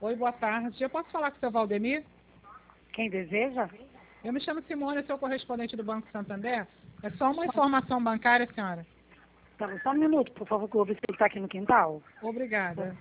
Oi, boa tarde. Eu posso falar com o seu Valdemir? Quem deseja? Eu me chamo Simone, sou correspondente do Banco Santander. É só uma informação bancária, senhora. Tá, só um minuto, por favor, que eu vou ver se ele está aqui no quintal. Obrigada.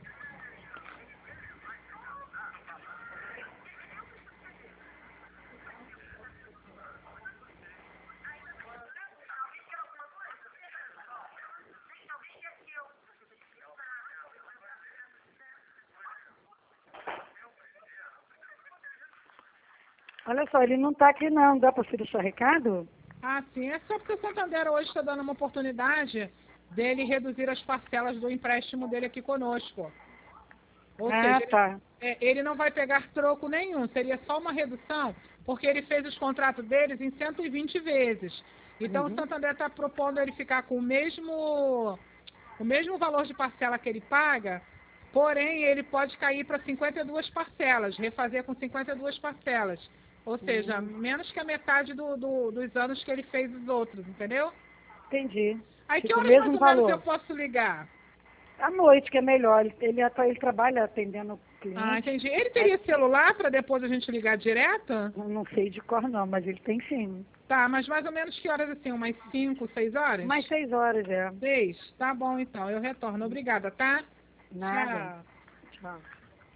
Olha só, ele não está aqui não. Dá para você deixar recado? Ah, sim. É só porque o Santander hoje está dando uma oportunidade dele reduzir as parcelas do empréstimo dele aqui conosco. Ou seja, Tá. ele não vai pegar troco nenhum, seria só uma redução, porque ele fez os contratos deles em 120 vezes. Então o Santander está propondo ele ficar com o mesmo valor de parcela que ele paga, porém ele pode cair para 52 parcelas, refazer com 52 parcelas. Ou seja, menos que a metade dos anos que ele fez os outros, entendeu? Entendi. Aí que Fica o horas mais mesmo ou menos eu valor. posso ligar? À noite, que é melhor. Ele trabalha atendendo cliente. Ah, entendi. Ele teria celular para depois a gente ligar direto? Não sei de cor não, mas ele tem sim. Tá, mas mais ou menos que horas assim? Umas 5, 6 horas? Mais 6 horas, é. 6? Tá bom então, eu retorno. Obrigada, tá? Nada. Tchau. Tchau.